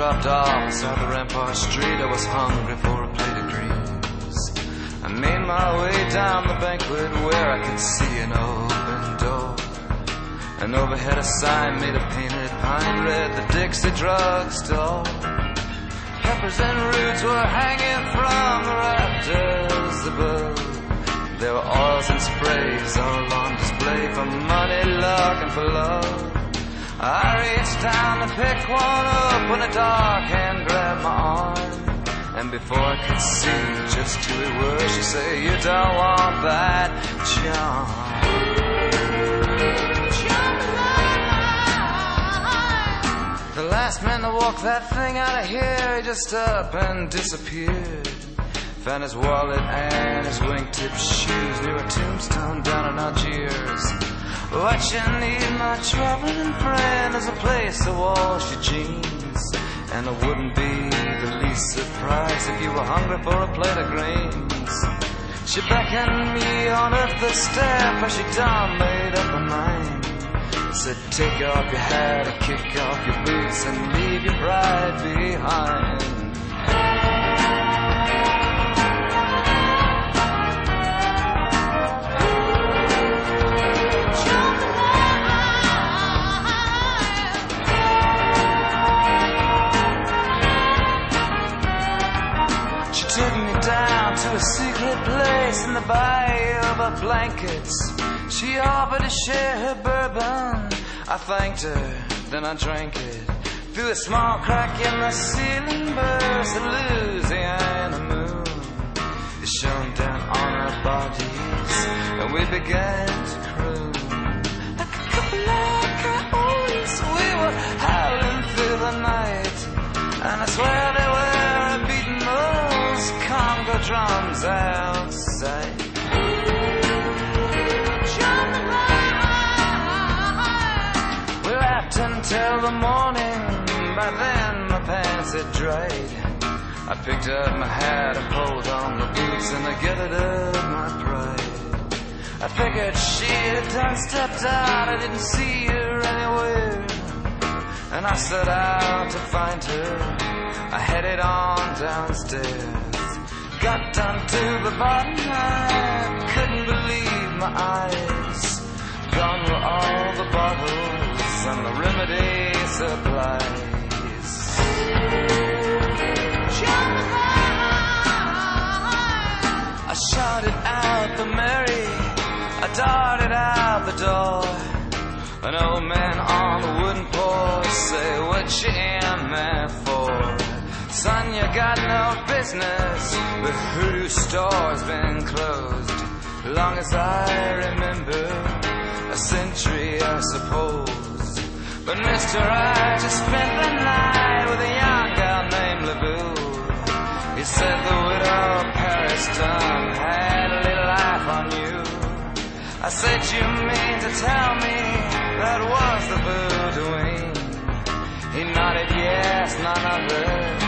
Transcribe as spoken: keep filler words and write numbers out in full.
dropped off beside the Rampart Street. I was hungry for a plate of greens. I made my way down the banquet where I could see an open door, and overhead a sign made of painted pine read the Dixie Drug Store. Peppers and roots were hanging from the rafters above. There were oils and sprays all on display for money, luck, and for love. I reached down to pick one up when a dark hand grabbed my arm, and before I could see just who it was, she said, "You don't want that charm." The last man to walk that thing out of here, he just up and disappeared. Found his wallet and his wingtip shoes near a tombstone down in Algiers. What you need, my traveling friend, is a place to wash your jeans, and I wouldn't be the least surprised if you were hungry for a plate of greens. She beckoned me on up the step, but she done made up her mind. Said, "Take off your hat and kick off your boots and leave your bride behind." She took me down to a secret place in the bayou of blankets. She offered to share her bourbon. I thanked her, then I drank it. Through a small crack in the ceiling burst the Louisiana moon. It shone down on our bodies, and we began to croon. Like a couple of coyotes, we were howling through the night, and I swear they were beating those Congo drums outside. Until the morning, by then my pants had dried. I picked up my hat and pulled on the boots, and I gathered up my pride. I figured she had done stepped out, I didn't see her anywhere, and I set out to find her. I headed on downstairs, got down to the bottom, I couldn't believe my eyes. Gone were all the bottles and the remedy supplies. I shouted out the Mary, I darted out the door. An old man on the wooden porch say, "What you in there for? Son, you got no business, the hoodoo store's been closed long as I remember, a century I suppose. But mister, I just spent the night with a young girl named LeBou. He said the widow Pariston had a little life on you." I said, "You mean to tell me that was the voodooing?" He nodded, "Yes, none other.